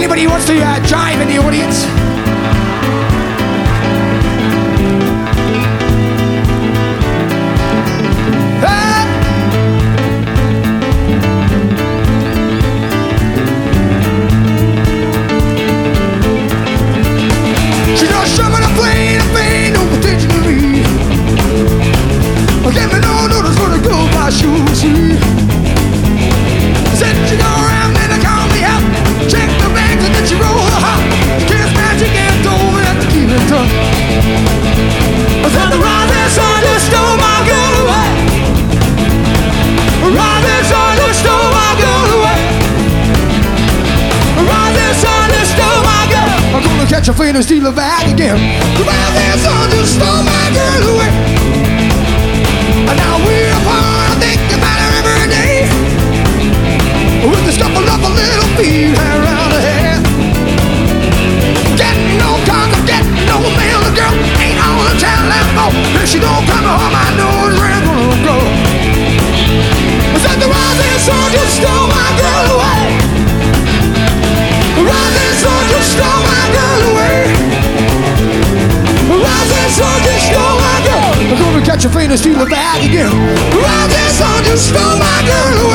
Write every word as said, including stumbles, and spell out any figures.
Anybody who wants to uh, jive in the audience? Catch a friend and steal her back again. The rising sun just stole my girl away. And now we're apart, I think about her every day. With the scuffle of a little feet around her head. Getting no cons, I'm getting no mail. The girl ain't on the telephone. If she don't come home, I know it's really gonna go. I said the rising sun just stole my girl away. The rising sun just stole my girl away. The rising sun just stole my girl. I'm gonna catch a friend and steal her back again. The rising sun just stole my girl away.